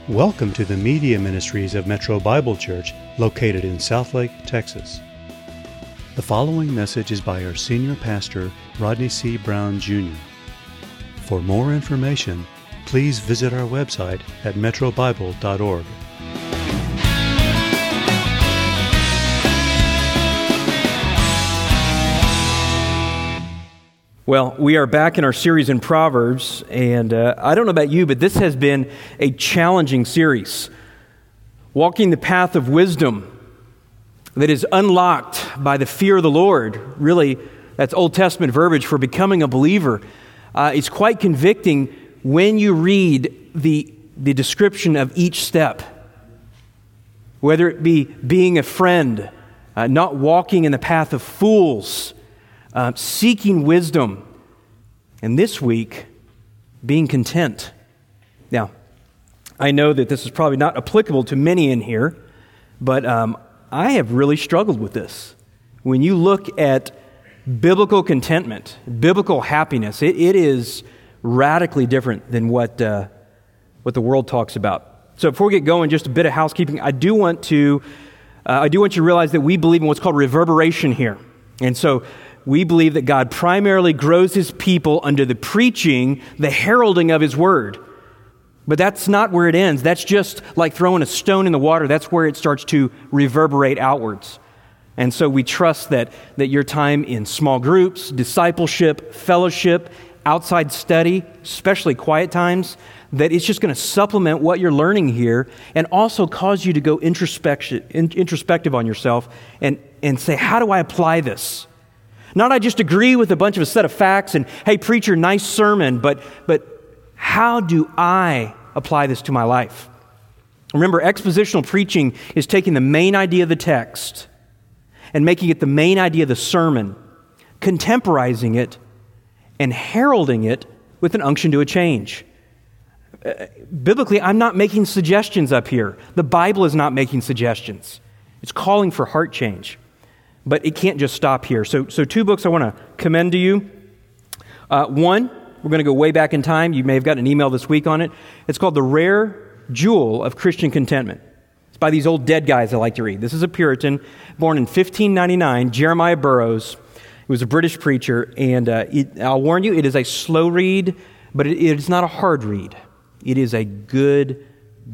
Welcome to the Media Ministries of Metro Bible Church, located in Southlake, Texas. The following message is by our senior pastor, Rodney C. Brown, Jr. For more information, please visit our website at metrobible.org. Well, we are back in our series in Proverbs, and I don't know about you, but this has been a challenging series. Walking the path of wisdom that is unlocked by the fear of the Lord. Really, that's Old Testament verbiage for becoming a believer. It's quite convicting when you read the description of each step. Whether it be being a friend, not walking in the path of fools, seeking wisdom, and this week, being content. Now, I know that this is probably not applicable to many in here, but I have really struggled with this. When you look at biblical contentment, biblical happiness, it is radically different than what the world talks about. So before we get going, just a bit of housekeeping. I do want you to realize that we believe in what's called reverberation here. And so we believe that God primarily grows His people under the preaching, the heralding of His Word. But that's not where it ends. That's just like throwing a stone in the water. That's where it starts to reverberate outwards. And so we trust that your time in small groups, discipleship, fellowship, outside study, especially quiet times, that it's just going to supplement what you're learning here and also cause you to go introspective on yourself and say, how do I apply this? Not I just agree with a set of facts and, hey, preacher, nice sermon, but how do I apply this to my life? Remember, expositional preaching is taking the main idea of the text and making it the main idea of the sermon, contemporizing it, and heralding it with an unction to a change. Biblically, I'm not making suggestions up here. The Bible is not making suggestions. It's calling for heart change. But it can't just stop here. So two books I want to commend to you. One, we're going to go way back in time. You may have gotten an email this week on it. It's called The Rare Jewel of Christian Contentment. It's by these old dead guys I like to read. This is a Puritan, born in 1599, Jeremiah Burroughs. He was a British preacher, and I'll warn you, it is a slow read, but it is not a hard read. It is a good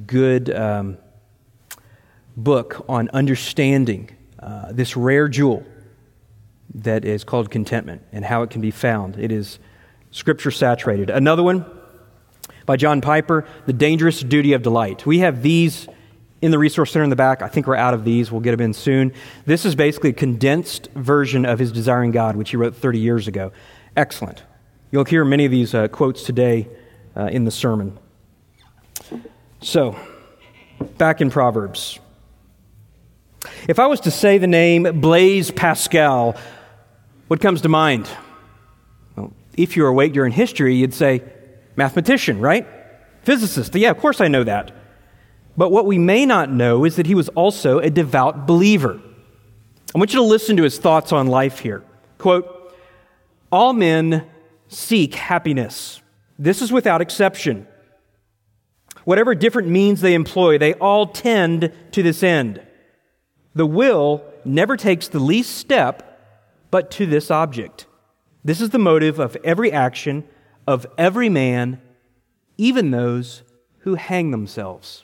book on understanding this rare jewel that is called contentment and how it can be found. It is Scripture saturated. Another one by John Piper, The Dangerous Duty of Delight. We have these in the Resource Center in the back. I think we're out of these. We'll get them in soon. This is basically a condensed version of his Desiring God, which he wrote 30 years ago. Excellent. You'll hear many of these quotes today in the sermon. So, back in Proverbs. If I was to say the name Blaise Pascal, what comes to mind? Well, if you were awake during history, you'd say mathematician, right? Physicist. Yeah, of course I know that. But what we may not know is that he was also a devout believer. I want you to listen to his thoughts on life here. Quote, "All men seek happiness. This is without exception. Whatever different means they employ, they all tend to this end. The will never takes the least step but to this object. This is the motive of every action of every man, even those who hang themselves."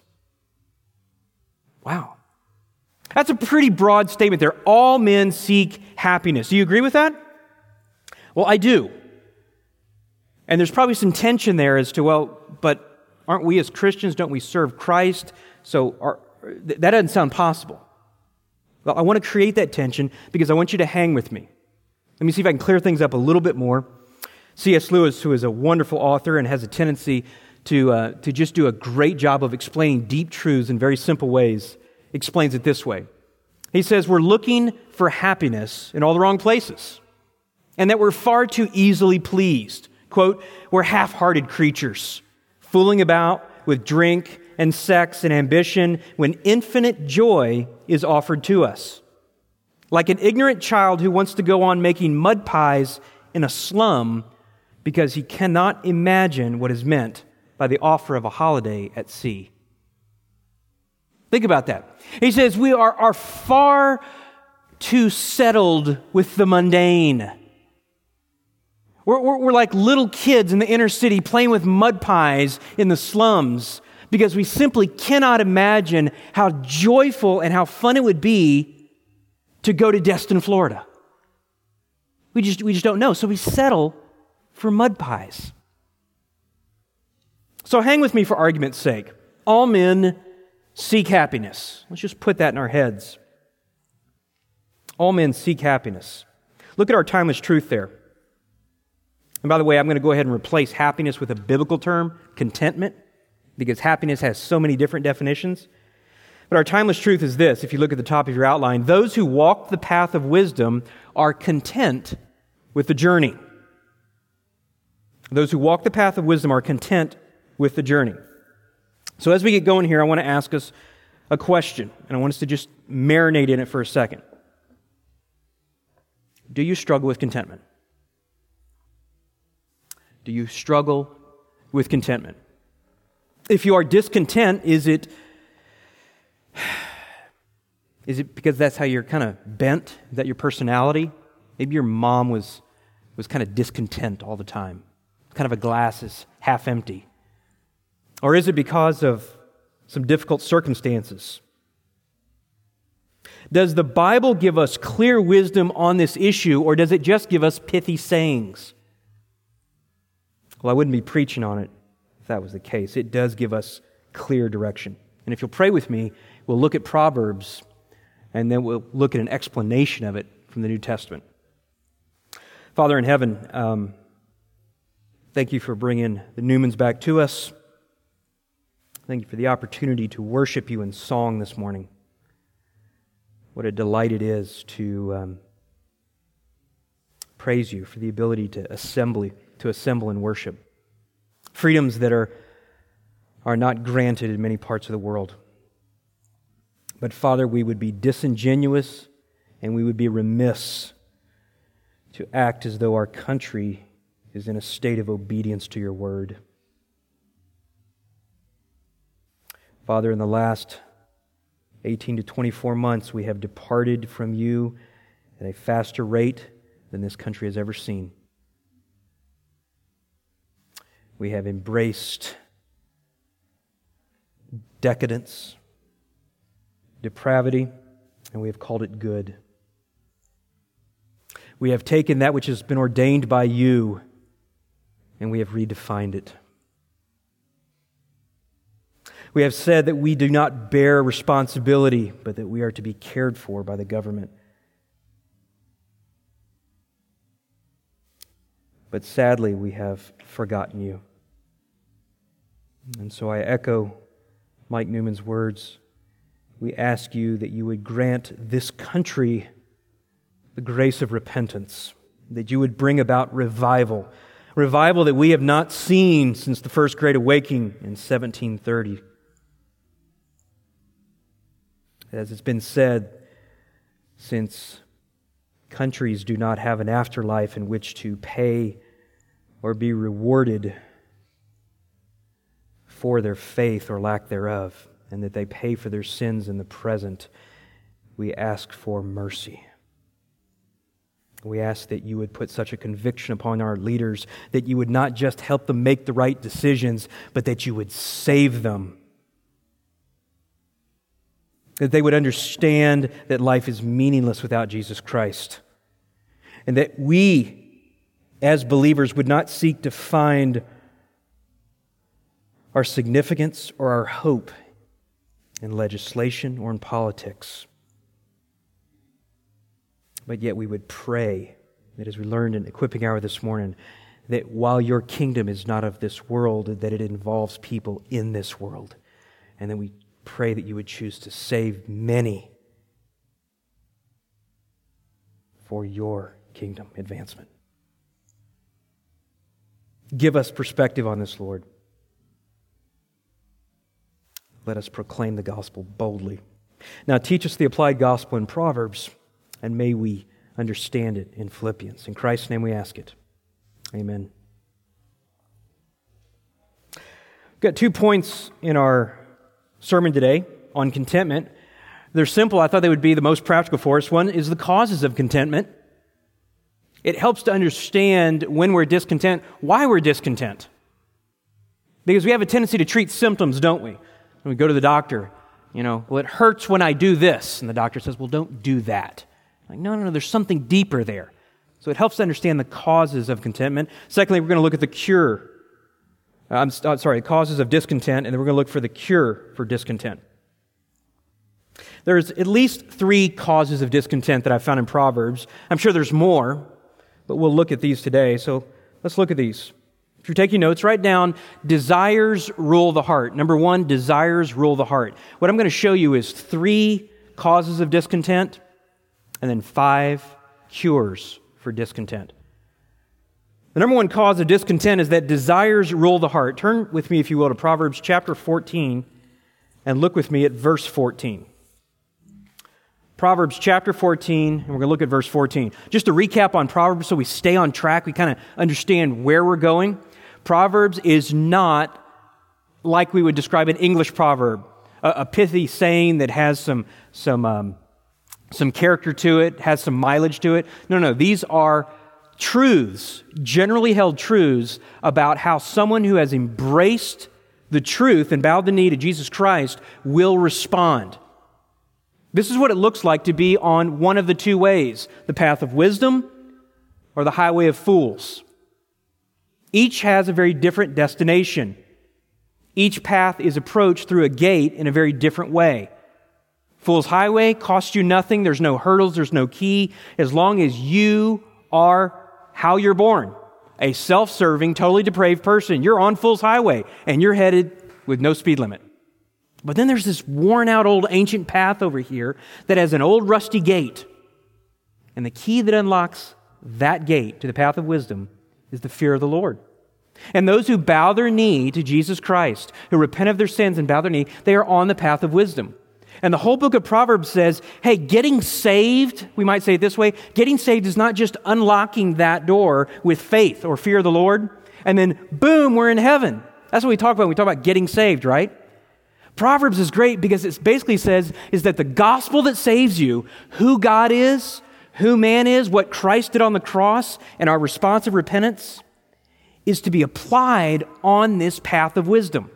Wow. That's a pretty broad statement there. All men seek happiness. Do you agree with that? Well, I do. And there's probably some tension there as to, well, but aren't we as Christians, don't we serve Christ? So that doesn't sound possible. Well, I want to create that tension because I want you to hang with me. Let me see if I can clear things up a little bit more. C.S. Lewis, who is a wonderful author and has a tendency to just do a great job of explaining deep truths in very simple ways, explains it this way. He says, we're looking for happiness in all the wrong places, and that we're far too easily pleased. Quote, "We're half-hearted creatures, fooling about with drink and sex and ambition when infinite joy is offered to us. Like an ignorant child who wants to go on making mud pies in a slum because he cannot imagine what is meant by the offer of a holiday at sea." Think about that. He says we are far too settled with the mundane. We're like little kids in the inner city playing with mud pies in the slums because we simply cannot imagine how joyful and how fun it would be to go to Destin, Florida. We just don't know. So we settle for mud pies. So hang with me for argument's sake. All men seek happiness. Let's just put that in our heads. All men seek happiness. Look at our timeless truth there. And by the way, I'm going to go ahead and replace happiness with a biblical term, contentment, because happiness has so many different definitions. But our timeless truth is this, if you look at the top of your outline: those who walk the path of wisdom are content with the journey. Those who walk the path of wisdom are content with the journey. So as we get going here, I want to ask us a question, and I want us to just marinate in it for a second. Do you struggle with contentment? Do you struggle with contentment? If you are discontent, is it because that's how you're kind of bent? Is that your personality? Maybe your mom was kind of discontent all the time. Kind of a glass is half empty. Or is it because of some difficult circumstances? Does the Bible give us clear wisdom on this issue, or does it just give us pithy sayings? Well, I wouldn't be preaching on it if that was the case. It does give us clear direction. And if you'll pray with me, we'll look at Proverbs, and then we'll look at an explanation of it from the New Testament. Father in heaven, thank you for bringing the Newmans back to us. Thank you for the opportunity to worship you in song this morning. What a delight it is to praise you for the ability to assemble and worship. Freedoms that are not granted in many parts of the world. But Father, we would be disingenuous and we would be remiss to act as though our country is in a state of obedience to your word. Father, in the last 18 to 24 months, we have departed from you at a faster rate than this country has ever seen. We have embraced decadence, depravity, and we have called it good. We have taken that which has been ordained by you, and we have redefined it. We have said that we do not bear responsibility, but that we are to be cared for by the government. But sadly, we have forgotten you. And so I echo Mike Newman's words. We ask you that you would grant this country the grace of repentance, that you would bring about revival that we have not seen since the First Great Awakening in 1730. As it's been said, since countries do not have an afterlife in which to pay or be rewarded for their faith or lack thereof, and that they pay for their sins in the present, we ask for mercy. We ask that you would put such a conviction upon our leaders that you would not just help them make the right decisions, but that you would save them. That they would understand that life is meaningless without Jesus Christ. And that we, as believers, would not seek to find our significance or our hope in legislation or in politics. But yet we would pray that, as we learned in Equipping Hour this morning, that while your kingdom is not of this world, that it involves people in this world. And that we pray that you would choose to save many for your kingdom advancement. Give us perspective on this, Lord. Let us proclaim the gospel boldly. Now teach us the applied gospel in Proverbs, and may we understand it in Philippians. In Christ's name we ask it. Amen. We've got 2 points in our sermon today. on contentment. They're simple. I thought they would be the most practical for us. One is the causes of contentment. It helps to understand when we're discontent, why we're discontent. Because we have a tendency to treat symptoms, don't we? When we go to the doctor, well, it hurts when I do this. And the doctor says, well, don't do that. Like, no, there's something deeper there. So it helps to understand the causes of contentment. Secondly, we're going to look at the cure. Causes of discontent, and then we're going to look for the cure for discontent. There's at least 3 causes of discontent that I've found in Proverbs. I'm sure there's more, but we'll look at these today. So let's look at these. If you're taking notes, write down desires rule the heart. Number 1, desires rule the heart. What I'm going to show you is 3 causes of discontent and then 5 cures for discontent. The number 1 cause of discontent is that desires rule the heart. Turn with me, if you will, to Proverbs chapter 14 and look with me at verse 14. Proverbs chapter 14, and we're going to look at verse 14. Just to recap on Proverbs so we stay on track, we kind of understand where we're going. Proverbs is not like we would describe an English proverb, a pithy saying that has some character to it, has some mileage to it. No, these are truths, generally held truths about how someone who has embraced the truth and bowed the knee to Jesus Christ will respond. This is what it looks like to be on one of the 2 ways, the path of wisdom or the highway of fools. Each has a very different destination. Each path is approached through a gate in a very different way. Fool's highway costs you nothing. There's no hurdles. There's no key. As long as you are how you're born, a self-serving, totally depraved person, you're on fool's highway and you're headed with no speed limit. But then there's this worn-out old ancient path over here that has an old rusty gate. And the key that unlocks that gate to the path of wisdom is the fear of the Lord. And those who bow their knee to Jesus Christ, who repent of their sins and bow their knee, they are on the path of wisdom. And the whole book of Proverbs says, hey, getting saved, we might say it this way, getting saved is not just unlocking that door with faith or fear of the Lord, and then boom, we're in heaven. That's what we talk about when we talk about getting saved, right? Proverbs is great because it basically says is that the gospel that saves you, who God is, who man is, what Christ did on the cross, and our response of repentance, is to be applied on this path of wisdom.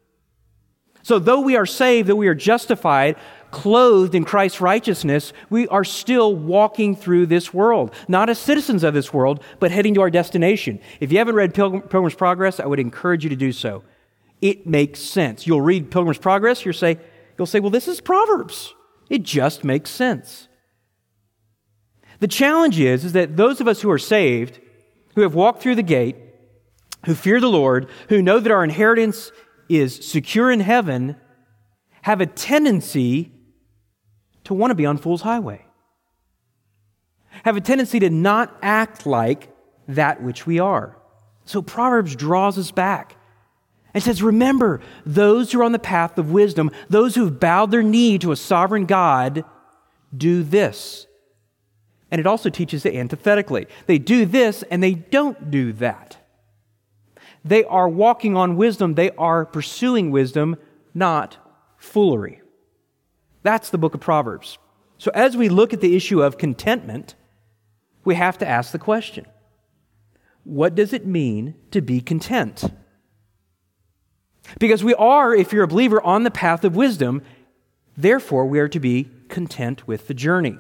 So though we are saved, though we are justified, clothed in Christ's righteousness, we are still walking through this world. Not as citizens of this world, but heading to our destination. If you haven't read Pilgrim's Progress, I would encourage you to do so. It makes sense. You'll read Pilgrim's Progress, you'll say, well, this is Proverbs. It just makes sense. The challenge is that those of us who are saved, who have walked through the gate, who fear the Lord, who know that our inheritance is secure in heaven, have a tendency to want to be on fool's highway. Have a tendency to not act like that which we are. So Proverbs draws us back and says, remember, those who are on the path of wisdom, those who've bowed their knee to a sovereign God, do this. And it also teaches it antithetically. They do this and they don't do that. They are walking on wisdom. They are pursuing wisdom, not foolery. That's the book of Proverbs. So as we look at the issue of contentment, we have to ask the question, what does it mean to be content? Because we are, if you're a believer, on the path of wisdom, therefore we are to be content with the journey.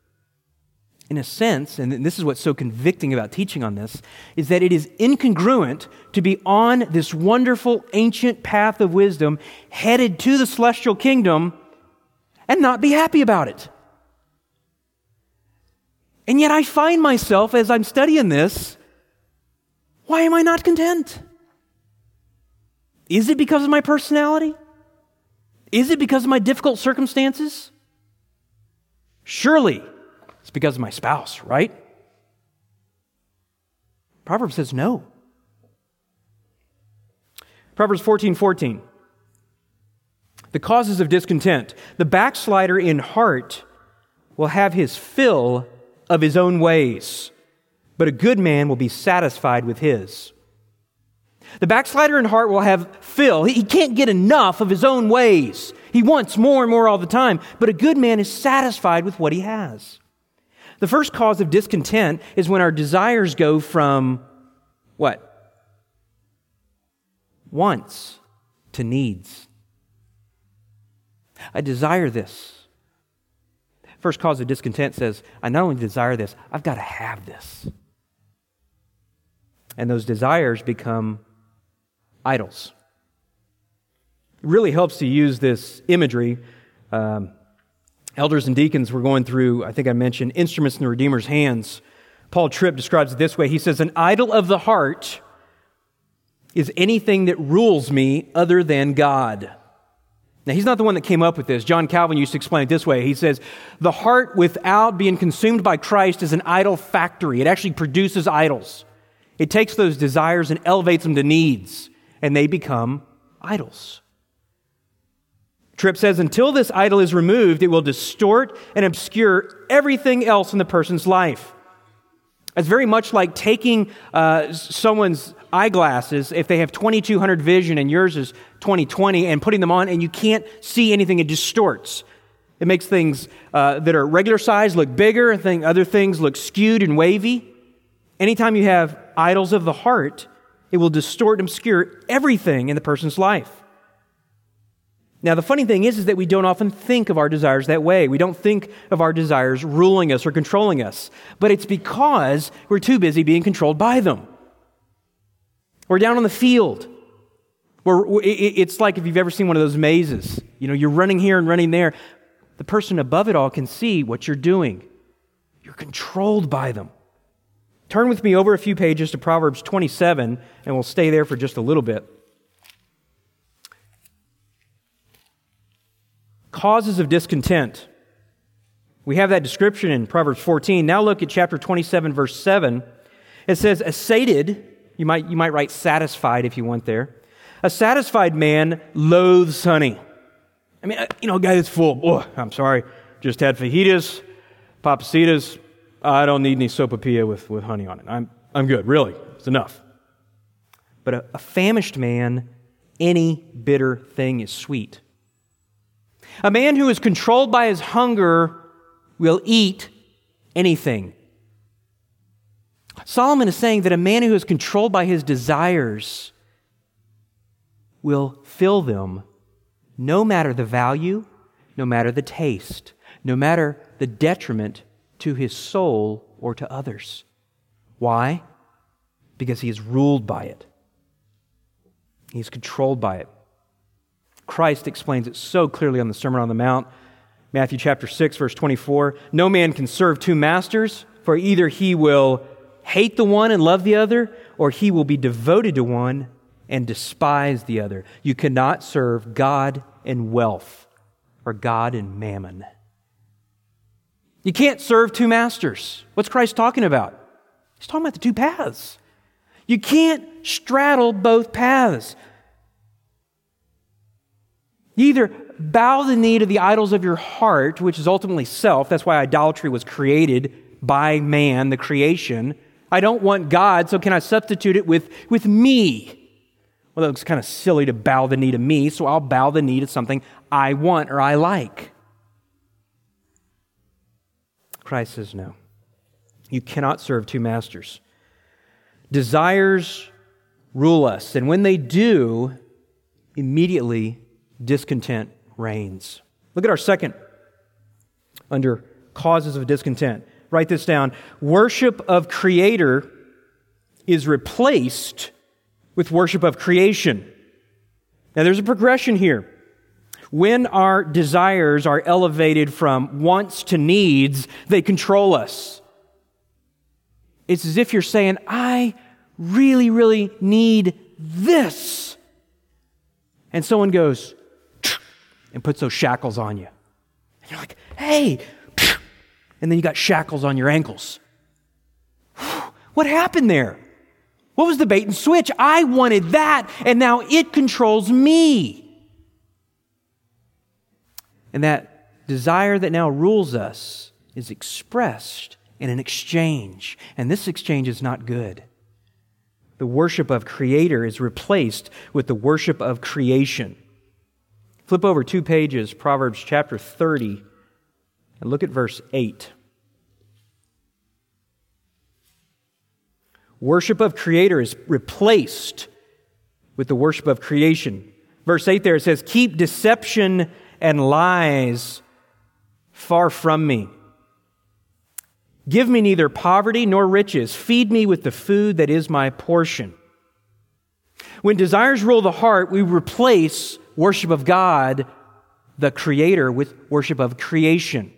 In a sense, and this is what's so convicting about teaching on this, is that it is incongruent to be on this wonderful ancient path of wisdom, headed to the celestial kingdom, and not be happy about it. And yet I find myself, as I'm studying this, why am I not content? Is it because of my personality? Is it because of my difficult circumstances? Surely it's because of my spouse, right? Proverbs says no. Proverbs 14:14. The causes of discontent. The backslider in heart will have his fill of his own ways, but a good man will be satisfied with his. The backslider in heart will have fill. He can't get enough of his own ways. He wants more and more all the time. But a good man is satisfied with what he has. The first cause of discontent is when our desires go from what? Wants to needs. I desire this. First cause of discontent says, I not only desire this, I've got to have this. And those desires become idols. It really helps to use this imagery. Elders and deacons were going through, I think I mentioned, instruments in the Redeemer's hands. Paul Tripp describes it this way. He says, an idol of the heart is anything that rules me other than God. Now, he's not the one that came up with this. John Calvin used to explain it this way. He says, the heart without being consumed by Christ is an idol factory. It actually produces idols. It takes those desires and elevates them to needs, and they become idols. Tripp says, until this idol is removed, it will distort and obscure everything else in the person's life. It's very much like taking someone's eyeglasses, if they have 2200 vision and yours is 20/20, and putting them on and you can't see anything, it distorts. It makes things that are regular size look bigger, and other things look skewed and wavy. Anytime you have idols of the heart, it will distort and obscure everything in the person's life. Now, the funny thing is that we don't often think of our desires that way. We don't think of our desires ruling us or controlling us. But it's because we're too busy being controlled by them. We're down on the field. It's like if you've ever seen one of those mazes. You know, you're running here and running there. The person above it all can see what you're doing. You're controlled by them. Turn with me over a few pages to Proverbs 27, and we'll stay there for just a little bit. Causes of discontent. We have that description in Proverbs 14. Now look at chapter 27, verse 7. It says, a sated, you might write satisfied if you want there. A satisfied man loathes honey. I mean, a guy that's full, oh, I'm sorry, just had fajitas, papacitas. I don't need any sopapilla with honey on it. I'm good, really. It's enough. But a famished man, any bitter thing is sweet. A man who is controlled by his hunger will eat anything. Solomon is saying that a man who is controlled by his desires will fill them no matter the value, no matter the taste, no matter the detriment to his soul or to others. Why? Because he is ruled by it. He's controlled by it. Christ explains it so clearly on the Sermon on the Mount. Matthew chapter 6, verse 24. No man can serve two masters, for either he will hate the one and love the other, or he will be devoted to one and despise the other. You cannot serve God and wealth, or God and mammon. You can't serve two masters. What's Christ talking about? He's talking about the two paths. You can't straddle both paths. You either bow the knee to the idols of your heart, which is ultimately self. That's why idolatry was created by man, the creation. I don't want God, so can I substitute it with me? Well, it looks kind of silly to bow the knee to me, so I'll bow the knee to something I want or I like. Christ says no. You cannot serve two masters. Desires rule us, and when they do, immediately discontent reigns. Look at our second under causes of discontent. Write this down. Worship of Creator is replaced with worship of creation. Now there's a progression here. When our desires are elevated from wants to needs, they control us. It's as if you're saying, I really, really need this. And someone goes and puts those shackles on you. And you're like, hey, and then you got shackles on your ankles. What happened there? What was the bait and switch? I wanted that, and now it controls me. And that desire that now rules us is expressed in an exchange. And this exchange is not good. the worship of Creator is replaced with the worship of creation. Flip over 2 pages, Proverbs chapter 30, and look at verse 8. Worship of Creator is replaced with the worship of creation. Verse 8 there, it says, "Keep deception and lies far from me. Give me neither poverty nor riches. Feed me with the food that is my portion." When desires rule the heart, we replace worship of God, the Creator, with worship of creation.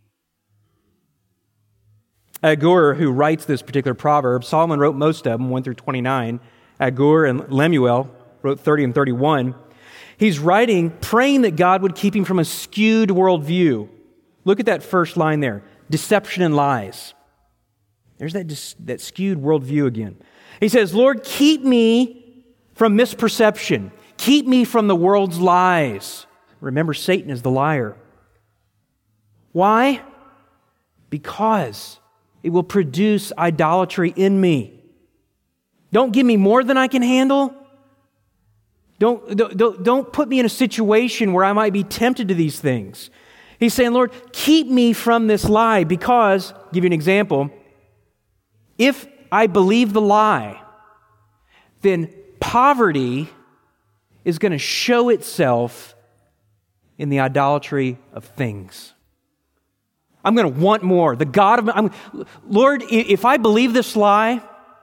Agur, who writes this particular proverb, Solomon wrote most of them, 1 through 29. Agur and Lemuel wrote 30 and 31. He's writing, praying that God would keep him from a skewed worldview. Look at that first line there, deception and lies. There's that skewed worldview again. He says, "Lord, keep me from misperception. Keep me from the world's lies." Remember, Satan is the liar. Why? Because it will produce idolatry in me. Don't give me more than I can handle. Don't put me in a situation where I might be tempted to these things. He's saying, Lord, keep me from this lie because, I'll give you an example, if I believe the lie, then poverty is going to show itself in the idolatry of things. I'm going to want more. The God of Lord, if I believe this lie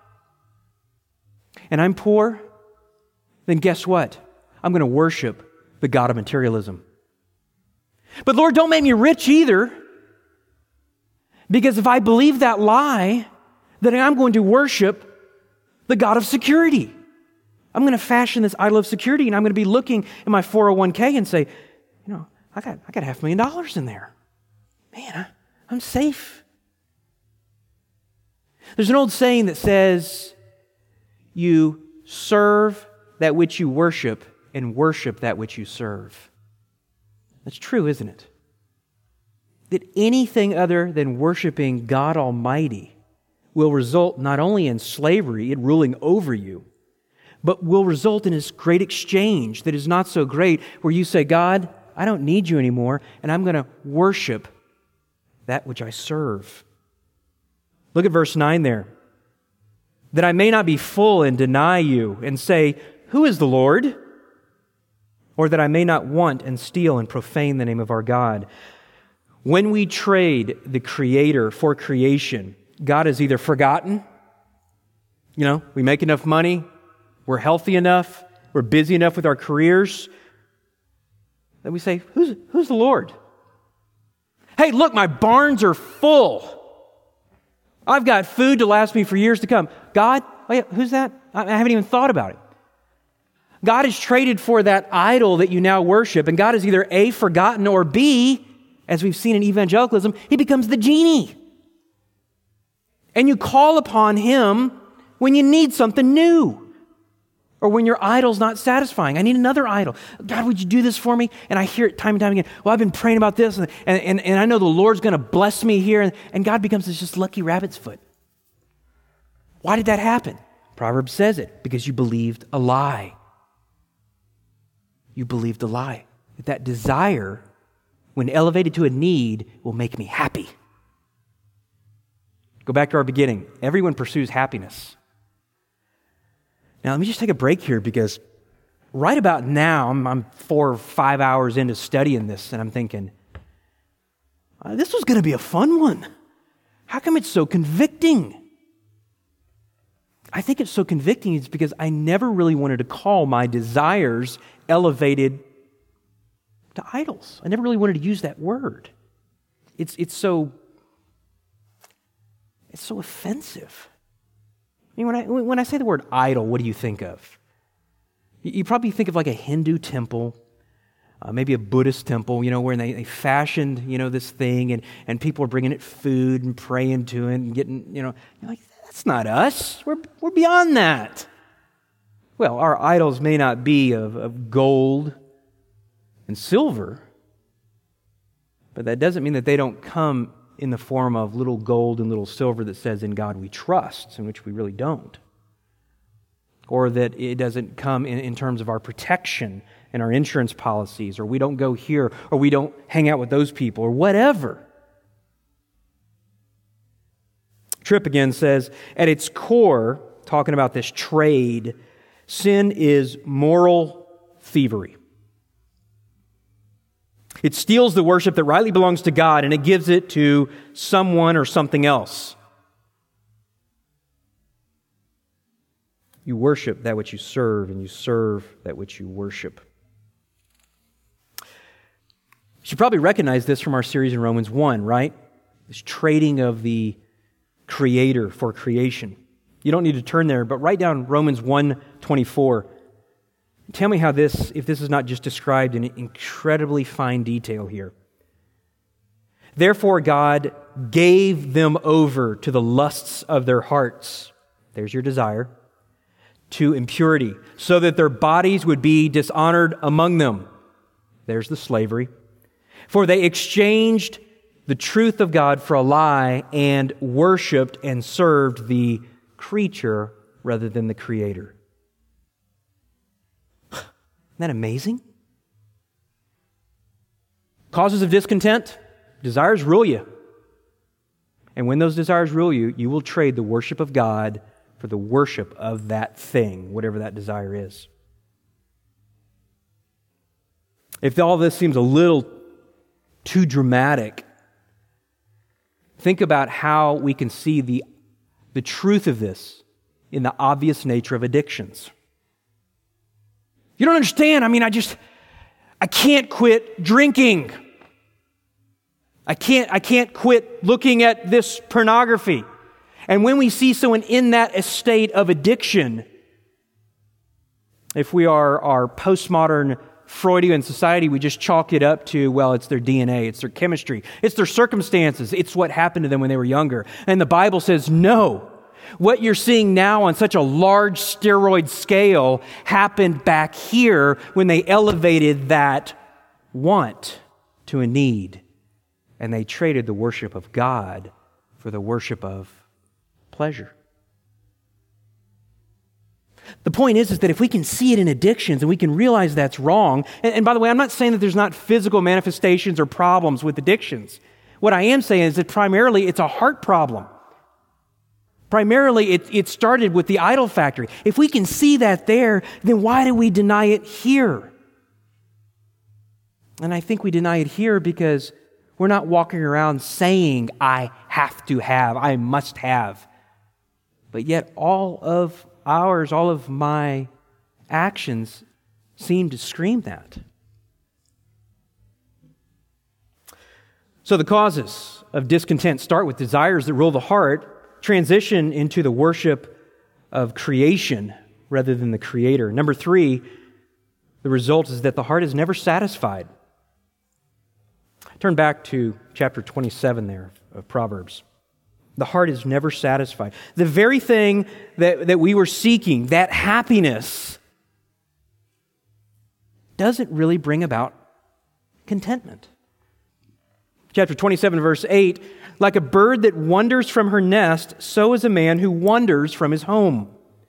and I'm poor, then guess what? I'm going to worship the God of materialism. But Lord, don't make me rich either, because if I believe that lie, then I'm going to worship the God of security. I'm going to fashion this idol of security, and I'm going to be looking in my 401k and say, I got $500,000 in there. Man, I'm safe. There's an old saying that says, you serve that which you worship and worship that which you serve. That's true, isn't it? That anything other than worshiping God Almighty will result not only in slavery, in ruling over you, but will result in this great exchange that is not so great, where you say, God, I don't need you anymore, and I'm going to worship that which I serve. Look at verse 9 there. That I may not be full and deny you and say, who is the Lord? Or that I may not want and steal and profane the name of our God. When we trade the Creator for creation, God is either forgotten, we make enough money, we're healthy enough, we're busy enough with our careers, that we say, who's the Lord? Hey, look, my barns are full. I've got food to last me for years to come. God, who's that? I haven't even thought about it. God is traded for that idol that you now worship, and God is either A, forgotten, or B, as we've seen in evangelicalism, He becomes the genie. And you call upon Him when you need something new, or when your idol's not satisfying. I need another idol. God, would you do this for me? And I hear it time and time again. Well, I've been praying about this, and I know the Lord's going to bless me here, and God becomes this just lucky rabbit's foot. Why did that happen? Proverbs says it, because you believed a lie. You believed a lie. That desire, when elevated to a need, will make me happy. Go back to our beginning. Everyone pursues happiness. Now, let me just take a break here, because right about now, I'm 4 or 5 hours into studying this, and I'm thinking, this was going to be a fun one. How come it's so convicting? I think it's so convicting is because I never really wanted to call my desires elevated to idols. I never really wanted to use that word. It's so offensive. I mean, when I say the word idol, what do you think of? You probably think of like a Hindu temple, maybe a Buddhist temple, where they fashioned, this thing, and people are bringing it food and praying to it and getting, you're like, that's not us. We're beyond that. Well, our idols may not be of gold and silver, but that doesn't mean that they don't come in the form of little gold and little silver that says, in God we trust, in which we really don't. or that it doesn't come in terms of our protection and our insurance policies, or we don't go here, or we don't hang out with those people, or whatever. Tripp again says, at its core, talking about this trade, sin is moral thievery. It steals the worship that rightly belongs to God and it gives it to someone or something else. You worship that which you serve, and you serve that which you worship. You should probably recognize this from our series in Romans 1, right? This trading of the Creator for creation. You don't need to turn there, but write down Romans 1:24. Tell me how this, if this is not just described in incredibly fine detail here. Therefore God gave them over to the lusts of their hearts. There's your desire. To impurity, so that their bodies would be dishonored among them. There's the slavery. For they exchanged the truth of God for a lie and worshiped and served the creature rather than the Creator. Isn't that amazing? Causes of discontent, desires rule you. And when those desires rule you, you will trade the worship of God for the worship of that thing, whatever that desire is. If all this seems a little too dramatic, think about how we can see the truth of this in the obvious nature of addictions. You don't understand. I can't quit drinking. I can't quit looking at this pornography. And when we see someone in that estate of addiction, if we are our postmodern Freudian society, we just chalk it up to, well, it's their DNA, it's their chemistry, it's their circumstances, it's what happened to them when they were younger. And the Bible says, no. What you're seeing now on such a large steroid scale happened back here when they elevated that want to a need. And they traded the worship of God for the worship of pleasure. The point is that if we can see it in addictions and we can realize that's wrong, and by the way, I'm not saying that there's not physical manifestations or problems with addictions. What I am saying is that primarily it's a heart problem. Primarily it started with the idol factory. If we can see that there, then why do we deny it here? And I think we deny it here because we're not walking around saying, I have to have, I must have. But yet all of my actions seem to scream that. So the causes of discontent start with desires that rule the heart, transition into the worship of creation rather than the Creator. Number 3, the result is that the heart is never satisfied. Turn back to chapter 27 there of Proverbs. The heart is never satisfied. The very thing that we were seeking, that happiness, doesn't really bring about contentment. Chapter 27, verse 8, like a bird that wanders from her nest, so is a man who wanders from his home.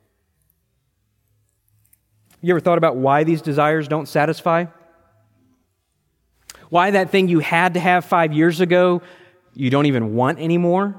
You ever thought about why these desires don't satisfy? Why that thing you had to have 5 years ago, you don't even want anymore?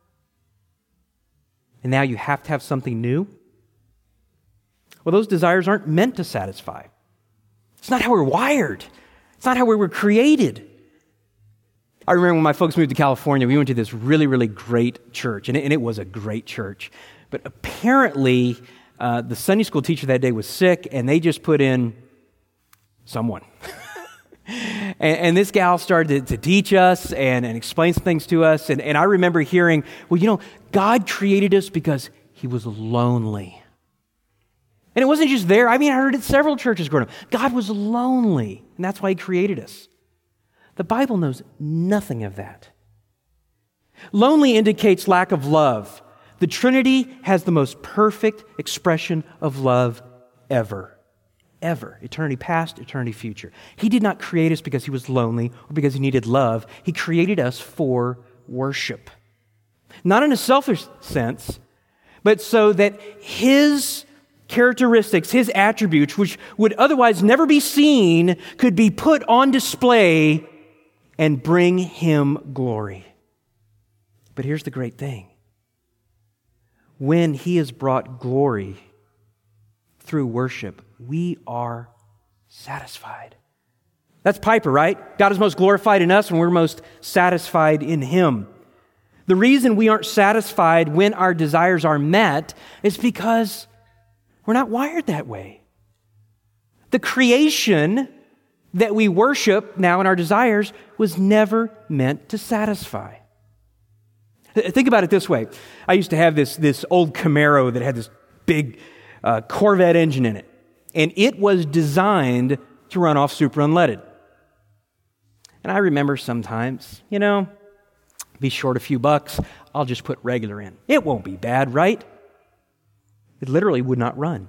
And now you have to have something new? Well, those desires aren't meant to satisfy. It's not how we're wired. It's not how we were created. I remember when my folks moved to California, we went to this really, really great church, and it was a great church. But apparently, the Sunday school teacher that day was sick, and they just put in someone. And this gal started to teach us and explain some things to us. And I remember hearing, well, God created us because He was lonely. And it wasn't just there. I heard it at several churches growing up. God was lonely, and that's why He created us. The Bible knows nothing of that. Lonely indicates lack of love. The Trinity has the most perfect expression of love ever. Ever. Eternity past, eternity future. He did not create us because He was lonely or because He needed love. He created us for worship. Not in a selfish sense, but so that His characteristics, His attributes, which would otherwise never be seen, could be put on display and bring Him glory. But here's the great thing. When He has brought glory through worship, we are satisfied. That's Piper, right? God is most glorified in us when we're most satisfied in Him. The reason we aren't satisfied when our desires are met is because we're not wired that way. The creation that we worship now in our desires was never meant to satisfy. Think about it this way. I used to have this old Camaro that had this big Corvette engine in it, and it was designed to run off super unleaded. And I remember sometimes, be short a few bucks, I'll just put regular in. It won't be bad, right? It literally would not run.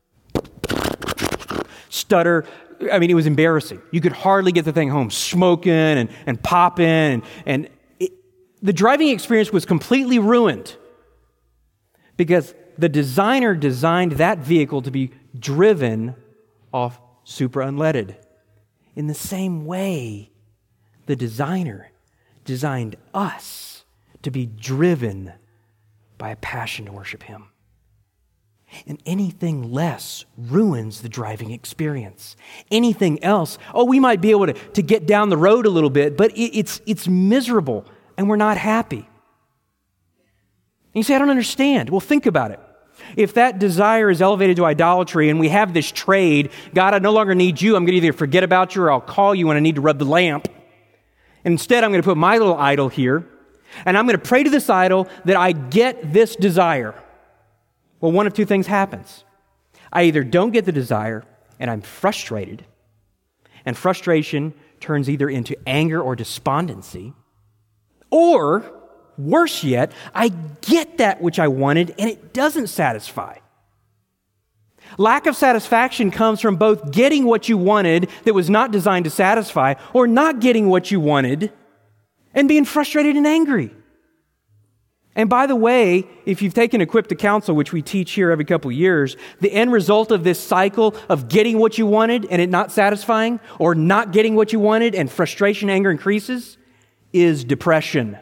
Stutter. I mean, it was embarrassing. You could hardly get the thing home, smoking and popping. And the driving experience was completely ruined because the designer designed that vehicle to be driven off super unleaded. In the same way, the designer designed us to be driven by a passion to worship Him. And anything less ruins the driving experience. Anything else, we might be able to get down the road a little bit, but it's miserable and we're not happy. And you say, I don't understand. Well, think about it. If that desire is elevated to idolatry and we have this trade, God, I no longer need you. I'm going to either forget about you or I'll call you when I need to rub the lamp. And instead, I'm going to put my little idol here and I'm going to pray to this idol that I get this desire. Well, one of two things happens. I either don't get the desire and I'm frustrated, and frustration turns either into anger or despondency, or worse yet, I get that which I wanted and it doesn't satisfy. Lack of satisfaction comes from both getting what you wanted that was not designed to satisfy, or not getting what you wanted and being frustrated and angry. And by the way, if you've taken Equip to Counsel, which we teach here every couple of years, the end result of this cycle of getting what you wanted and it not satisfying, or not getting what you wanted and frustration, anger increases, is depression.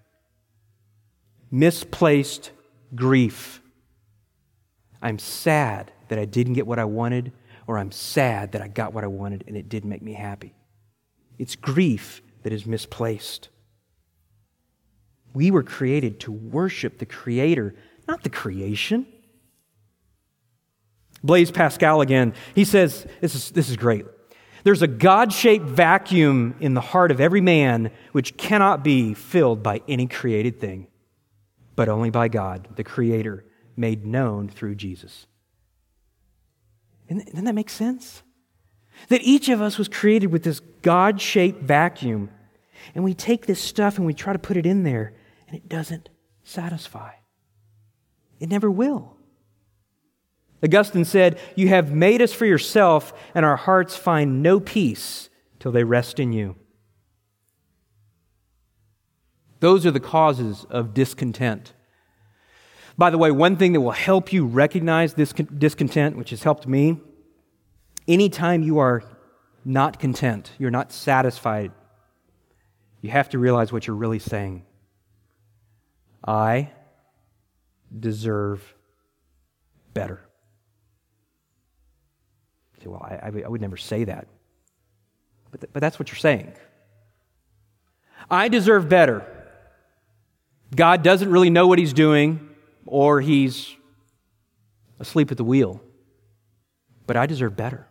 Misplaced grief. I'm sad that I didn't get what I wanted, or I'm sad that I got what I wanted and it didn't make me happy. It's grief that is misplaced. We were created to worship the Creator, not the creation. Blaise Pascal again, he says, this is great. There's a God-shaped vacuum in the heart of every man which cannot be filled by any created thing, but only by God, the Creator, made known through Jesus. Doesn't that make sense? That each of us was created with this God-shaped vacuum, and we take this stuff and we try to put it in there, and it doesn't satisfy. It never will. Augustine said, "You have made us for yourself, and our hearts find no peace till they rest in you." Those are the causes of discontent. By the way, one thing that will help you recognize this discontent, which has helped me, anytime you are not content, you're not satisfied, you have to realize what you're really saying. I deserve better. You say, well, I would never say that. But that's what you're saying. I deserve better. God doesn't really know what He's doing, or He's asleep at the wheel. But I deserve better.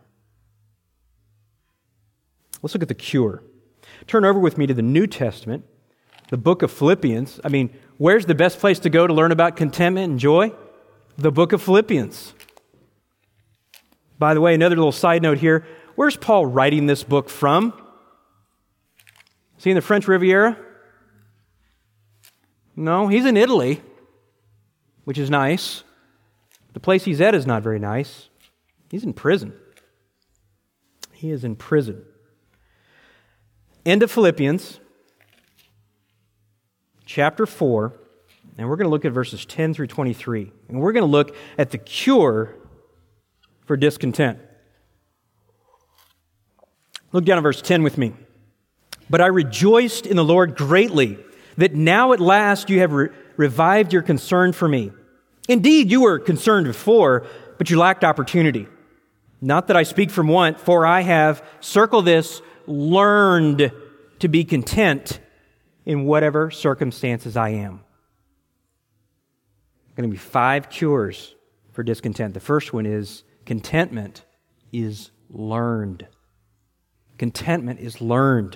Let's look at the cure. Turn over with me to the New Testament, the book of Philippians. I mean, where's the best place to go to learn about contentment and joy? The book of Philippians. By the way, another little side note here. Where's Paul writing this book from? Is he in the French Riviera? No, he's in Italy, which is nice. The place he's at is not very nice. He's in prison. He is in prison. End of Philippians, chapter 4, and we're going to look at verses 10 through 23. And we're going to look at the cure for discontent. Look down at verse 10 with me. But I rejoiced in the Lord greatly that now at last you have revived your concern for me. Indeed, you were concerned before, but you lacked opportunity. Not that I speak from want, for I have, circle this, learned to be content in whatever circumstances I am. There are going to be 5 cures for discontent. The first one is contentment is learned. Contentment is learned.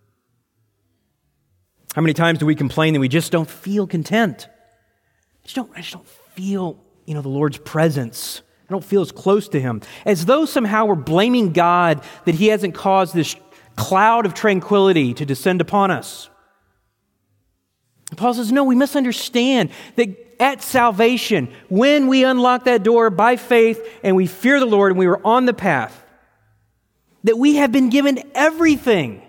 How many times do we complain that we just don't feel content? I just don't feel, the Lord's presence. I don't feel as close to Him. As though somehow we're blaming God that He hasn't caused this cloud of tranquility to descend upon us. Paul says, no, we misunderstand that at salvation, when we unlock that door by faith and we fear the Lord and we were on the path, that we have been given everything.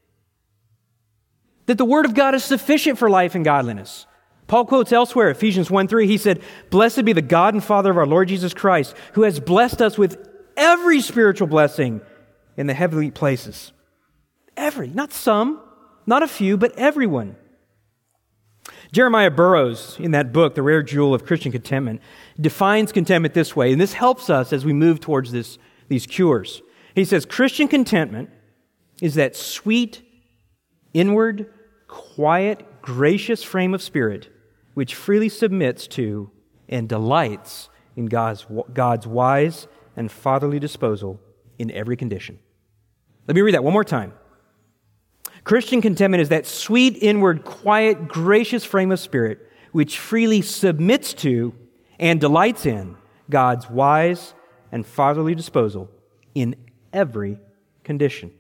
That the Word of God is sufficient for life and godliness. Paul quotes elsewhere, Ephesians 1:3, he said, "Blessed be the God and Father of our Lord Jesus Christ, who has blessed us with every spiritual blessing in the heavenly places." Every, not some, not a few, but everyone. Jeremiah Burroughs, in that book, The Rare Jewel of Christian Contentment, defines contentment this way, and this helps us as we move towards these cures. He says, Christian contentment is that sweet, inward, quiet, gracious frame of spirit which freely submits to and delights in God's wise and fatherly disposal in every condition. Let me read that one more time. Christian contentment is that sweet, inward, quiet, gracious frame of spirit which freely submits to and delights in God's wise and fatherly disposal in every condition.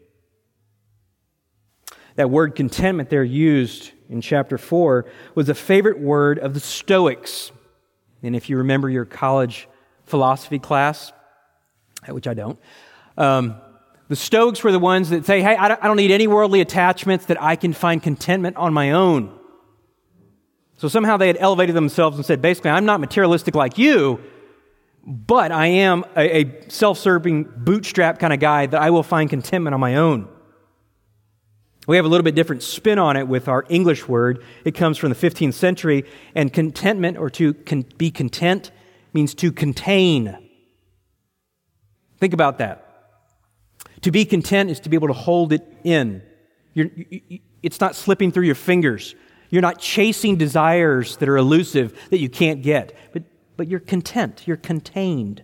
That word contentment there used in chapter 4 was a favorite word of the Stoics. And if you remember your college philosophy class, which I don't, the Stoics were the ones that say, hey, I don't need any worldly attachments, that I can find contentment on my own. So somehow they had elevated themselves and said, basically, I'm not materialistic like you, but I am a self-serving, bootstrap kind of guy that I will find contentment on my own. We have a little bit different spin on it with our English word. It comes from the 15th century, and contentment, or to be content, means to contain. Think about that. To be content is to be able to hold it in. It's not slipping through your fingers. You're not chasing desires that are elusive that you can't get. But you're content. You're contained.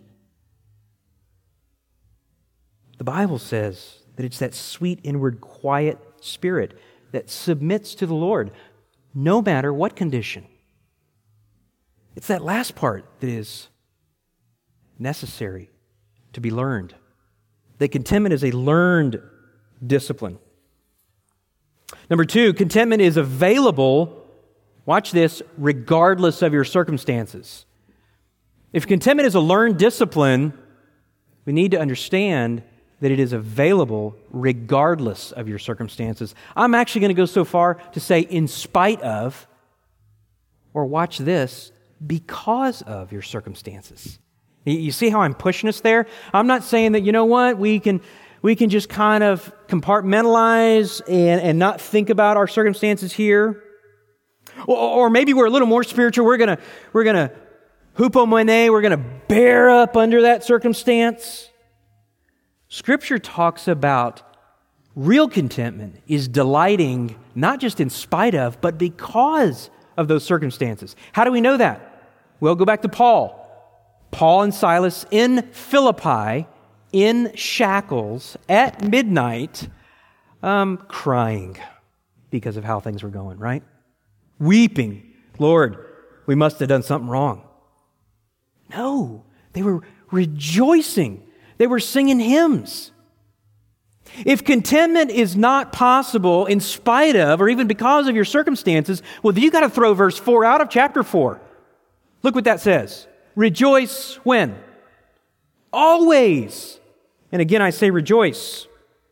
The Bible says that it's that sweet, inward, quiet spirit that submits to the Lord, no matter what condition. It's that last part that is necessary to be learned. That contentment is a learned discipline. Number 2, contentment is available, watch this, regardless of your circumstances. If contentment is a learned discipline, we need to understand that it is available regardless of your circumstances. I'm actually going to go so far to say in spite of, or watch this, because of your circumstances. You see how I'm pushing us there? I'm not saying that, you know what, we can just kind of compartmentalize and not think about our circumstances here. Or maybe we're a little more spiritual. We're gonna hupomone, we're gonna bear up under that circumstance. Scripture talks about real contentment is delighting not just in spite of, but because of those circumstances. How do we know that? Well, go back to Paul. Paul and Silas in Philippi, in shackles, at midnight, crying because of how things were going, right? Weeping. Lord, we must have done something wrong. No, they were rejoicing. They were singing hymns. If contentment is not possible in spite of or even because of your circumstances, well, then you got to throw verse 4 out of chapter 4. Look what that says. Rejoice when? Always. And again, I say rejoice.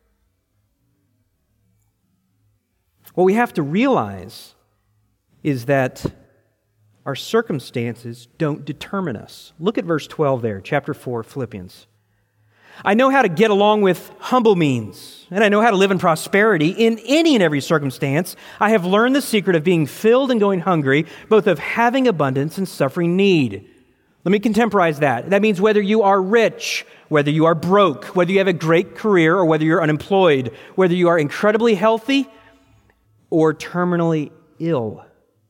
What we have to realize is that our circumstances don't determine us. Look at verse 12 there, chapter 4, Philippians. I know how to get along with humble means, and I know how to live in prosperity in any and every circumstance. I have learned the secret of being filled and going hungry, both of having abundance and suffering need. Let me contemporize that. That means whether you are rich, whether you are broke, whether you have a great career, or whether you're unemployed, whether you are incredibly healthy or terminally ill,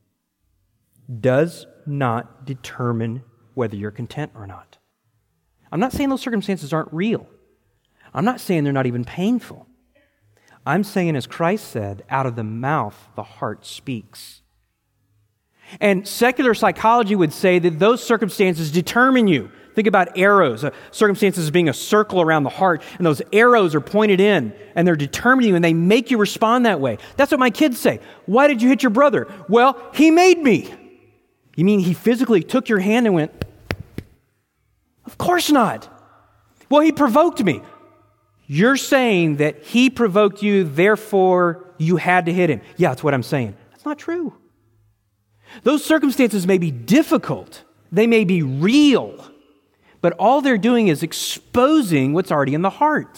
does not determine whether you're content or not. I'm not saying those circumstances aren't real. I'm not saying they're not even painful. I'm saying, as Christ said, out of the mouth the heart speaks. And secular psychology would say that those circumstances determine you. Think about arrows. Circumstances being a circle around the heart, and those arrows are pointed in, and they're determining you, and they make you respond that way. That's what my kids say. Why did you hit your brother? Well, he made me. You mean he physically took your hand and went, of course not. Well, he provoked me. You're saying that he provoked you, therefore you had to hit him. Yeah, that's what I'm saying. That's not true. Those circumstances may be difficult. They may be real. But all they're doing is exposing what's already in the heart.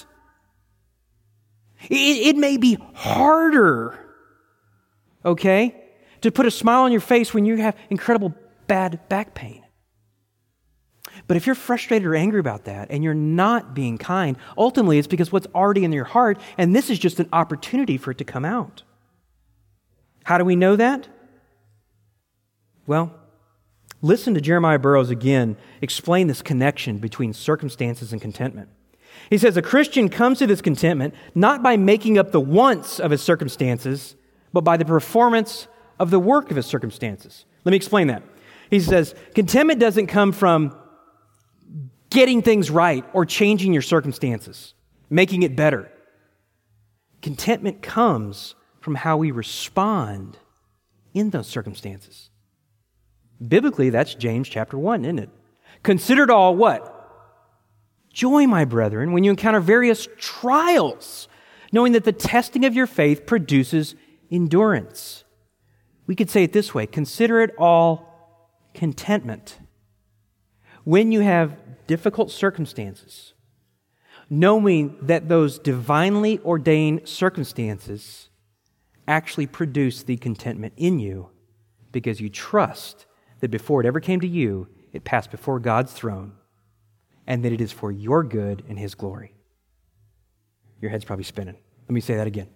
It may be harder, okay, to put a smile on your face when you have incredible bad back pain. But if you're frustrated or angry about that and you're not being kind, ultimately it's because what's already in your heart, and this is just an opportunity for it to come out. How do we know that? Well, listen to Jeremiah Burroughs again explain this connection between circumstances and contentment. He says, a Christian comes to this contentment not by making up the wants of his circumstances, but by the performance of the work of his circumstances. Let me explain that. He says, contentment doesn't come from getting things right or changing your circumstances, making it better. Contentment comes from how we respond in those circumstances. Biblically, that's James chapter 1, isn't it? Consider it all what? Joy, my brethren, when you encounter various trials, knowing that the testing of your faith produces endurance. We could say it this way, consider it all contentment. When you have difficult circumstances, knowing that those divinely ordained circumstances actually produce the contentment in you because you trust that before it ever came to you, it passed before God's throne, and that it is for your good and His glory. Your head's probably spinning. Let me say that again.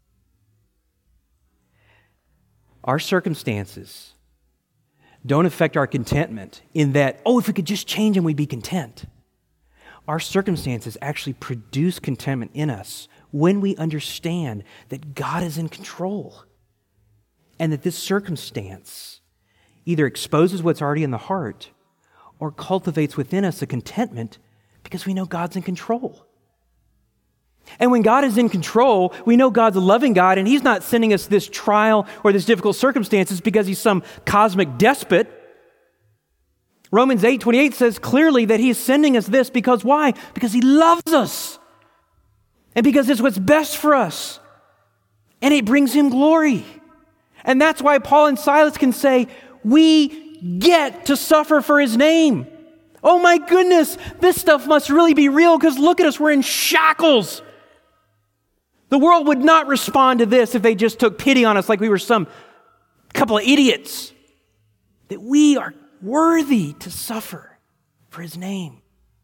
Our circumstances don't affect our contentment in that, if we could just change them, we'd be content. Our circumstances actually produce contentment in us when we understand that God is in control and that this circumstance either exposes what's already in the heart or cultivates within us a contentment because we know God's in control. And when God is in control, we know God's a loving God, and He's not sending us this trial or this difficult circumstances because He's some cosmic despot. Romans 8:28 says clearly that He is sending us this because why? Because He loves us. And because it's what's best for us. And it brings Him glory. And that's why Paul and Silas can say, we get to suffer for His name. Oh my goodness, this stuff must really be real because look at us, we're in shackles. The world would not respond to this if they just took pity on us like we were some couple of idiots. That we are worthy to suffer for His name.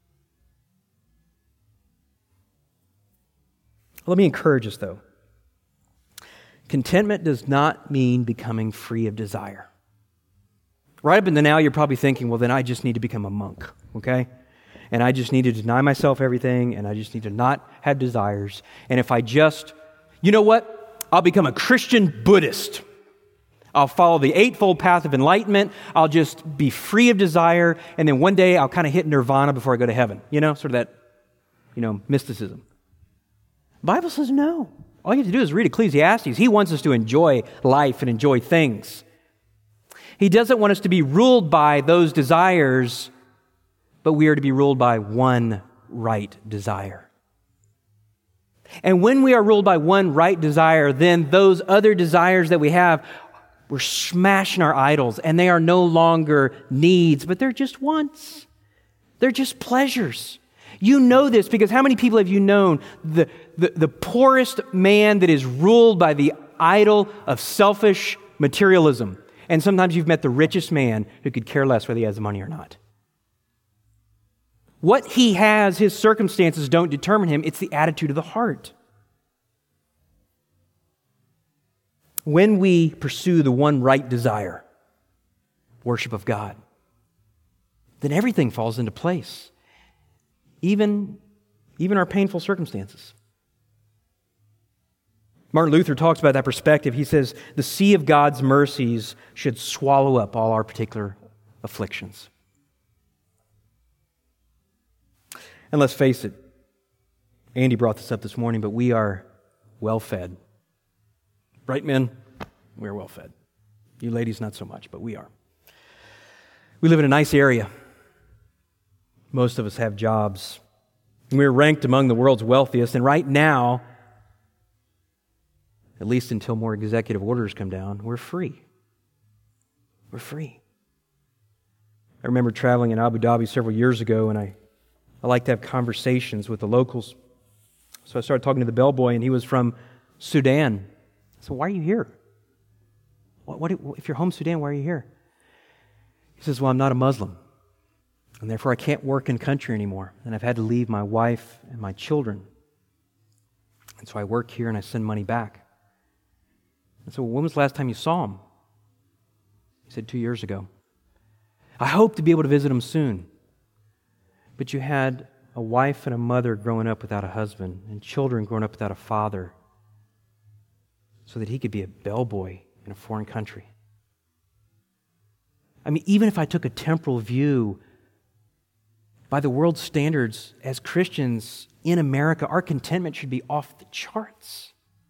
Let me encourage us though. Contentment does not mean becoming free of desire. Right up into now, you're probably thinking, well, then I just need to become a monk, okay? And I just need to deny myself everything, and I just need to not have desires. And if I just, you know what? I'll become a Christian Buddhist. I'll follow the eightfold path of enlightenment. I'll just be free of desire, and then one day I'll kind of hit nirvana before I go to heaven. You know, sort of that, mysticism. The Bible says no. All you have to do is read Ecclesiastes. He wants us to enjoy life and enjoy things. He doesn't want us to be ruled by those desires, but we are to be ruled by one right desire. And when we are ruled by one right desire, then those other desires that we have, we're smashing our idols, and they are no longer needs, but they're just wants. They're just pleasures. You know this because how many people have you known the poorest man that is ruled by the idol of selfish materialism? And sometimes you've met the richest man who could care less whether he has the money or not. What he has, his circumstances don't determine him. It's the attitude of the heart. When we pursue the one right desire, worship of God, then everything falls into place. Even our painful circumstances. Martin Luther talks about that perspective. He says, the sea of God's mercies should swallow up all our particular afflictions. And let's face it, Andy brought this up this morning, but we are well fed. Right, men? We're well fed. You ladies, not so much, but we are. We live in a nice area. Most of us have jobs. We're ranked among the world's wealthiest, and right now, at least until more executive orders come down, we're free. We're free. I remember traveling in Abu Dhabi several years ago, and I like to have conversations with the locals. So I started talking to the bellboy, and he was from Sudan. So why are you here? If you're home Sudan, why are you here? He says, well, I'm not a Muslim, and therefore I can't work in country anymore, and I've had to leave my wife and my children. And so I work here and I send money back. And so when was the last time you saw him? He said 2 years ago. I hope to be able to visit him soon. But you had a wife and a mother growing up without a husband and children growing up without a father so that he could be a bellboy in a foreign country. I mean, even if I took a temporal view, by the world's standards, as Christians in America, our contentment should be off the charts.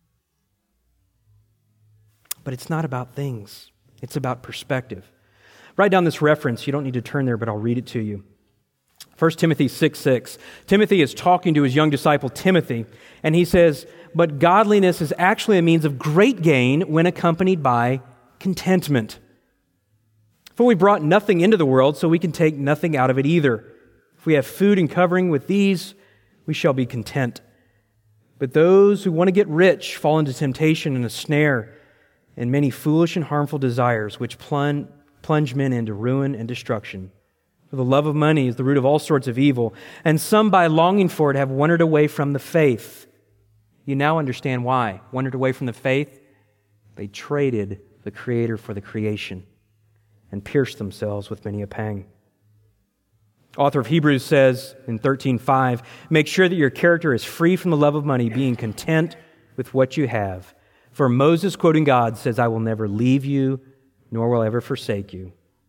But it's not about things. It's about perspective. Write down this reference. You don't need to turn there, but I'll read it to you. 1 Timothy 6:6. Timothy is talking to his young disciple Timothy, and he says, but godliness is actually a means of great gain when accompanied by contentment. For we brought nothing into the world, so we can take nothing out of it either. If we have food and covering with these, we shall be content. But those who want to get rich fall into temptation and a snare, and many foolish and harmful desires, which plunge men into ruin and destruction. For the love of money is the root of all sorts of evil, and some by longing for it have wandered away from the faith. You now understand why. Wandered away from the faith? They traded the Creator for the creation and pierced themselves with many a pang. Author of Hebrews says in 13:5, make sure that your character is free from the love of money, being content with what you have. For Moses, quoting God, says, I will never leave you, nor will I ever forsake you.